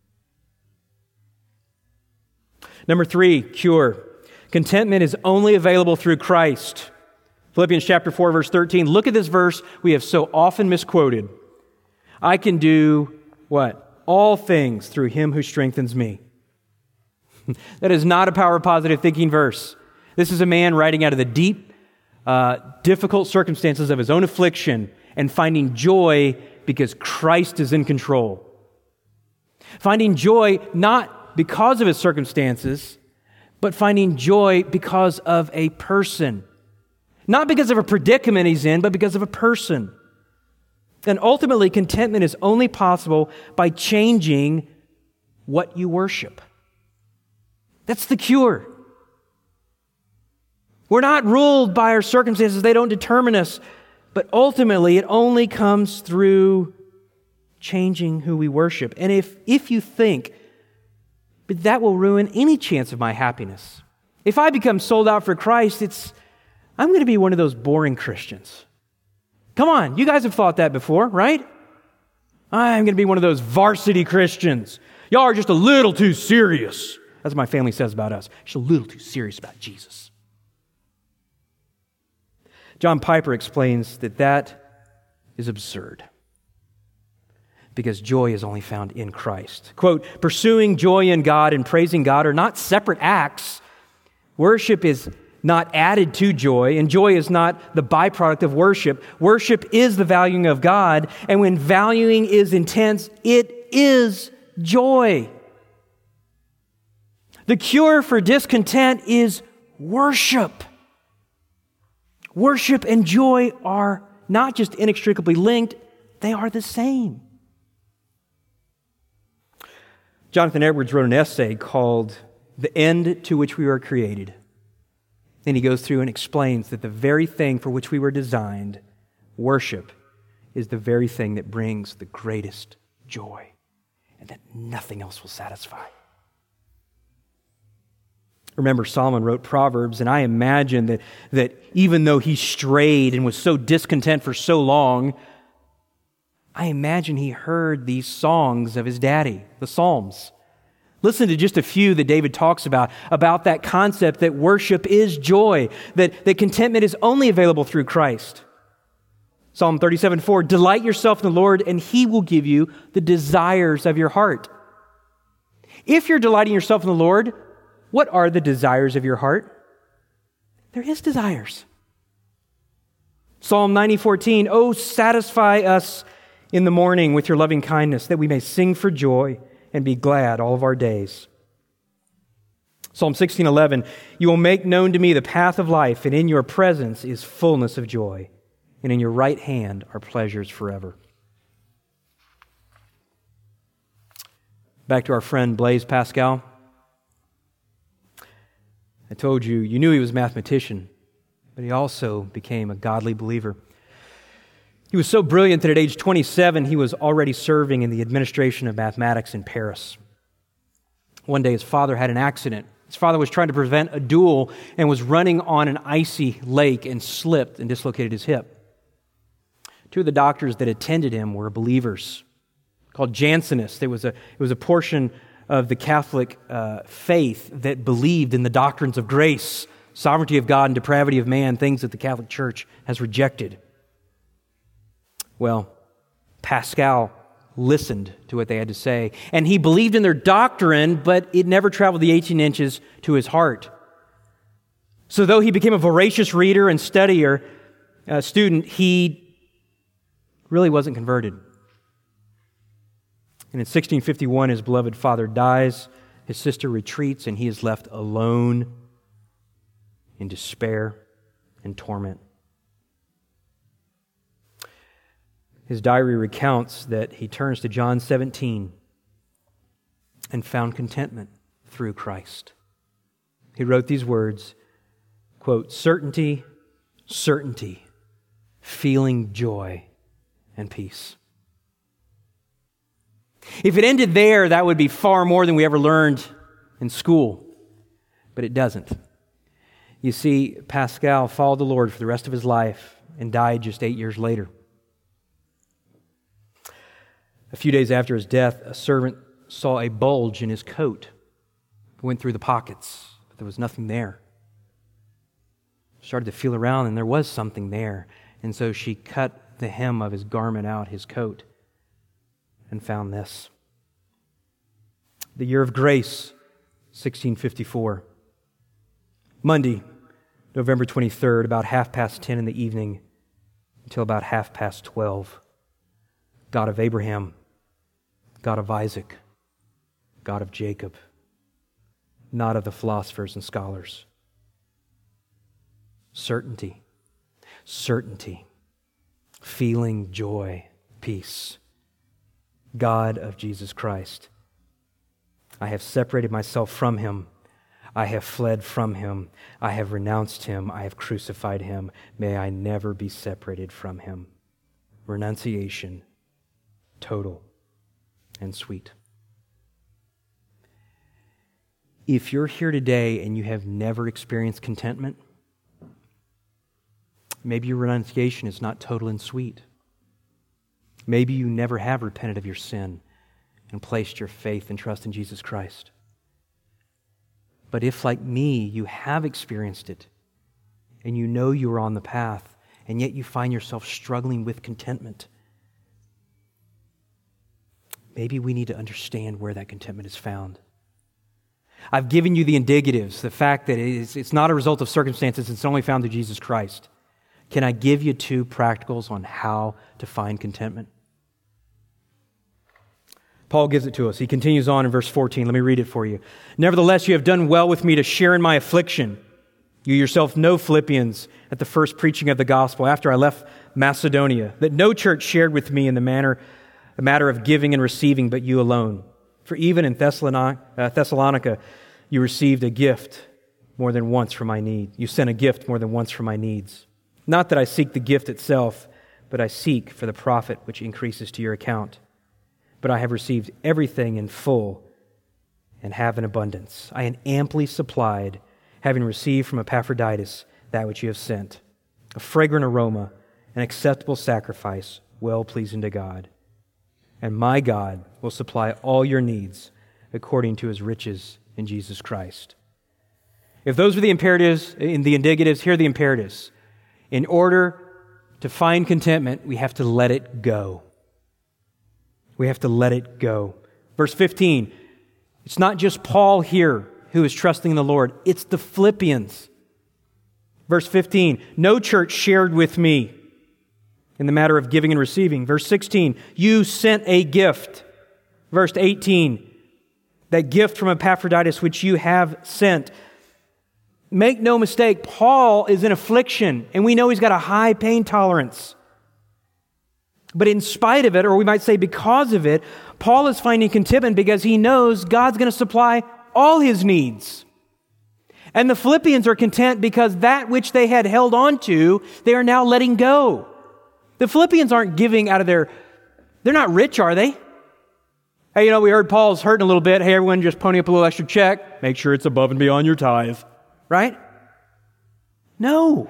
Number 3, cure. Contentment is only available through Christ. Philippians chapter 4, verse 13. Look at this verse we have so often misquoted. I can do what? All things through Him who strengthens me. That is not a power positive thinking verse. This is a man writing out of the deep, difficult circumstances of his own affliction and finding joy because Christ is in control. Finding joy not because of his circumstances, but finding joy because of a person. Not because of a predicament he's in, but because of a person. And ultimately, contentment is only possible by changing what you worship. That's the cure. We're not ruled by our circumstances. They don't determine us. But ultimately, it only comes through changing who we worship. And if you think, but that will ruin any chance of my happiness. If I become sold out for Christ, I'm going to be one of those boring Christians. Come on, you guys have thought that before, right? I'm going to be one of those varsity Christians. Y'all are just a little too serious. That's what my family says about us. Just a little too serious about Jesus. John Piper explains that is absurd because joy is only found in Christ. Quote, pursuing joy in God and praising God are not separate acts. Worship is not added to joy, and joy is not the byproduct of worship. Worship is the valuing of God, and when valuing is intense, it is joy. The cure for discontent is worship. Worship and joy are not just inextricably linked, they are the same. Jonathan Edwards wrote an essay called "The End to Which We Were Created." And he goes through and explains that the very thing for which we were designed, worship, is the very thing that brings the greatest joy, and that nothing else will satisfy. Remember, Solomon wrote Proverbs, and I imagine that even though he strayed and was so discontent for so long, I imagine he heard these songs of his daddy, the Psalms. Listen to just a few that David talks about that concept that worship is joy, that contentment is only available through Christ. Psalm 37:4, delight yourself in the Lord, and He will give you the desires of your heart. If you're delighting yourself in the Lord, what are the desires of your heart? They're His desires. Psalm 90:14, oh, satisfy us in the morning with your loving kindness, that we may sing for joy and be glad all of our days. Psalm 16:11, you will make known to me the path of life, and in your presence is fullness of joy, and in your right hand are pleasures forever. Back to our friend Blaise Pascal. I told you knew he was a mathematician, but he also became a godly believer. He was so brilliant that at age 27, he was already serving in the administration of mathematics in Paris. One day, his father had an accident. His father was trying to prevent a duel and was running on an icy lake and slipped and dislocated his hip. Two of the doctors that attended him were believers called Jansenists. It was a portion of the Catholic faith that believed in the doctrines of grace, sovereignty of God and depravity of man, things that the Catholic Church has rejected. Well, Pascal listened to what they had to say, and he believed in their doctrine, but it never traveled the 18 inches to his heart. So though he became a voracious reader and student, he really wasn't converted. And in 1651, his beloved father dies, his sister retreats, and he is left alone in despair and torment. His diary recounts that he turns to John 17 and found contentment through Christ. He wrote these words, quote, certainty, certainty, feeling joy and peace. If it ended there, that would be far more than we ever learned in school, but it doesn't. You see, Pascal followed the Lord for the rest of his life and died just 8 years later. A few days after his death, a servant saw a bulge in his coat. It went through the pockets, but there was nothing there. Started to feel around, and there was something there. And so she cut the hem of his garment out, his coat, and found this. The year of grace, 1654. Monday, November 23rd, about 10:30 in the evening until about 12:30. God of Abraham, God of Isaac, God of Jacob, not of the philosophers and scholars. Certainty, certainty, feeling joy, peace. God of Jesus Christ. I have separated myself from Him. I have fled from Him. I have renounced Him. I have crucified Him. May I never be separated from Him. Renunciation, total and sweet. If you're here today and you have never experienced contentment, maybe your renunciation is not total and sweet. Maybe you never have repented of your sin and placed your faith and trust in Jesus Christ. But if, like me, you have experienced it and you know you are on the path and yet you find yourself struggling with contentment, maybe we need to understand where that contentment is found. I've given you the indicatives, the fact that it's not a result of circumstances, it's only found through Jesus Christ. Can I give you 2 practicals on how to find contentment? Paul gives it to us. He continues on in verse 14. Let me read it for you. Nevertheless, you have done well with me to share in my affliction. You yourself know, Philippians, at the first preaching of the gospel after I left Macedonia, that no church shared with me in the matter of giving and receiving, but you alone. For even in Thessalonica, you received a gift more than once for my need. You sent a gift more than once for my needs. Not that I seek the gift itself, but I seek for the profit which increases to your account. But I have received everything in full and have an abundance. I am amply supplied, having received from Epaphroditus that which you have sent, a fragrant aroma, an acceptable sacrifice, well-pleasing to God. And my God will supply all your needs according to His riches in Jesus Christ. If those are the imperatives, in the indicatives, here are the imperatives. In order to find contentment, we have to let it go. We have to let it go. Verse 15, it's not just Paul here who is trusting the Lord, it's the Philippians. Verse 15, no church shared with me in the matter of giving and receiving. Verse 16, you sent a gift. Verse 18, that gift from Epaphroditus which you have sent. Make no mistake, Paul is in affliction, and we know he's got a high pain tolerance. But in spite of it, or we might say because of it, Paul is finding contentment because he knows God's going to supply all his needs. And the Philippians are content because that which they had held on to, they are now letting go. The Philippians aren't giving out of they're not rich, are they? Hey, we heard Paul's hurting a little bit. Hey, everyone, just pony up a little extra check. Make sure it's above and beyond your tithe. Right? No.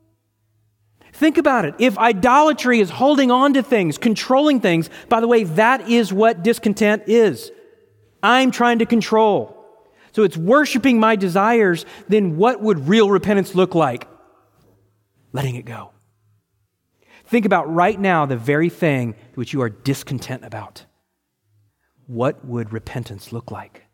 Think about it. If idolatry is holding on to things, controlling things, by the way, that is what discontent is. I'm trying to control. So it's worshiping my desires, then what would real repentance look like? Letting it go. Think about right now the very thing which you are discontent about. What would repentance look like?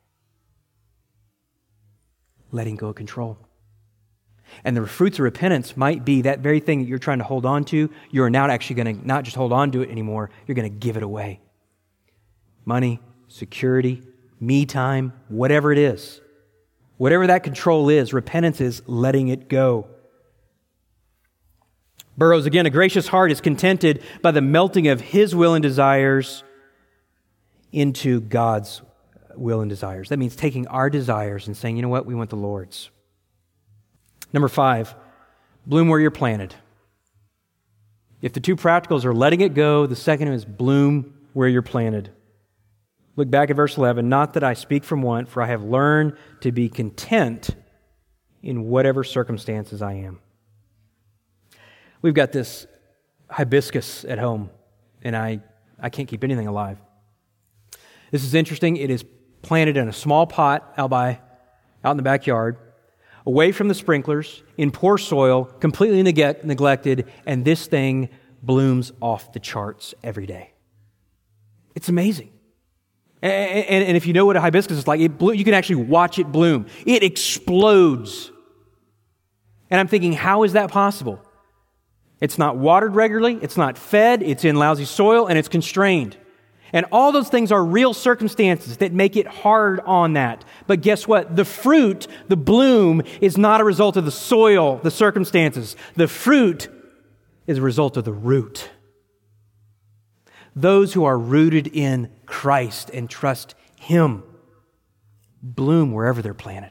Letting go of control. And the fruits of repentance might be that very thing that you're trying to hold on to, you're now actually going to not just hold on to it anymore, you're going to give it away. Money, security, me time, whatever it is. Whatever that control is, repentance is letting it go. Burroughs, again, a gracious heart is contented by the melting of his will and desires into God's will and desires. That means taking our desires and saying, you know what, we want the Lord's. Number 5, bloom where you're planted. If the two practicals are letting it go, the second is bloom where you're planted. Look back at verse 11. Not that I speak from want, for I have learned to be content in whatever circumstances I am. We've got this hibiscus at home, and I can't keep anything alive. This is interesting. It is planted in a small pot out in the backyard, away from the sprinklers, in poor soil, completely neglected, and this thing blooms off the charts every day. It's amazing. And if you know what a hibiscus is like, you can actually watch it bloom. It explodes. And I'm thinking, how is that possible? It's not watered regularly, it's not fed, it's in lousy soil, and it's constrained. And all those things are real circumstances that make it hard on that. But guess what? The fruit, the bloom, is not a result of the soil, the circumstances. The fruit is a result of the root. Those who are rooted in Christ and trust Him bloom wherever they're planted.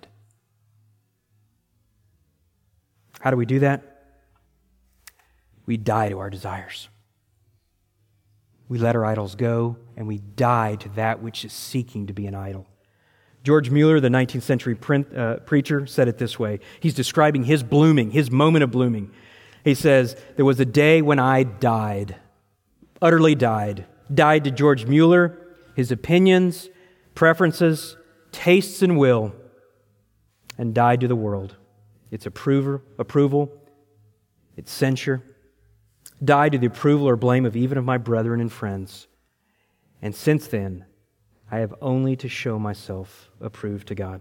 How do we do that? We die to our desires. We let our idols go, and we die to that which is seeking to be an idol. George Mueller, the 19th century preacher, said it this way. He's describing his blooming, his moment of blooming. He says, there was a day when I died, utterly died. Died to George Mueller, his opinions, preferences, tastes, and will, and died to the world. Its approval, its censure, died to the approval or blame of even of my brethren and friends. And since then, I have only to show myself approved to God.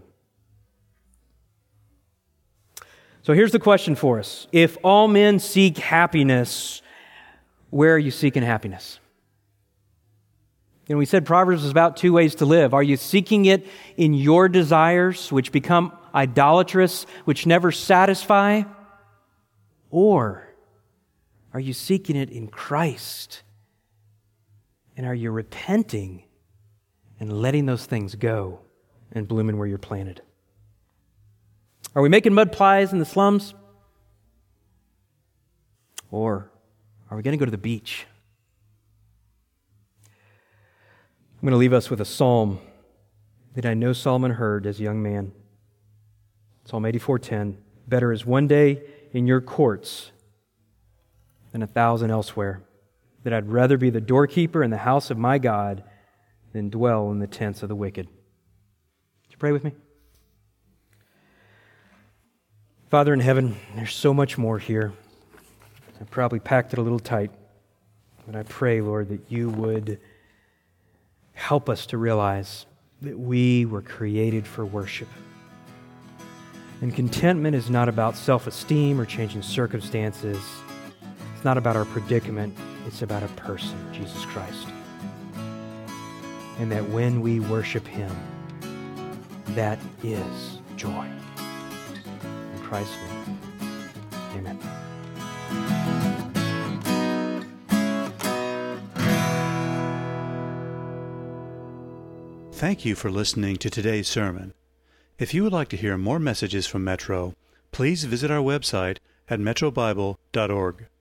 So here's the question for us. If all men seek happiness, where are you seeking happiness? And we said Proverbs is about two ways to live. Are you seeking it in your desires, which become idolatrous, which never satisfy? Or are you seeking it in Christ? And are you repenting and letting those things go and blooming where you're planted? Are we making mud pies in the slums? Or are we going to go to the beach? I'm going to leave us with a psalm that I know Solomon heard as a young man. Psalm 84:10. Better is one day in your courts than 1,000 elsewhere. That I'd rather be the doorkeeper in the house of my God than dwell in the tents of the wicked. Would you pray with me? Father in heaven, there's so much more here. I probably packed it a little tight, but I pray, Lord, that you would help us to realize that we were created for worship. And contentment is not about self-esteem or changing circumstances. It's not about our predicament. It's about a person, Jesus Christ. And that when we worship Him, that is joy. In Christ's name, amen. Thank you for listening to today's sermon. If you would like to hear more messages from Metro, please visit our website at metrobible.org.